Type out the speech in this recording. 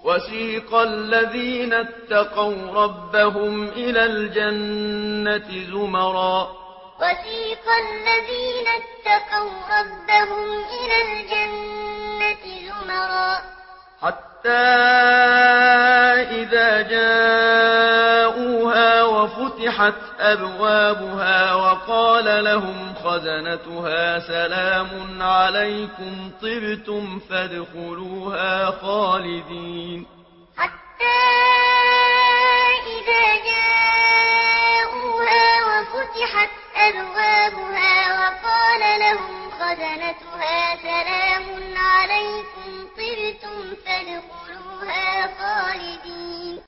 وسيق الذين اتقوا ربهم إلى الجنة زمرا حتى إذا جاءوها وفتحت أبوابها وقال لهم خزنتها سلام عليكم طبتم فادخلوها خالدين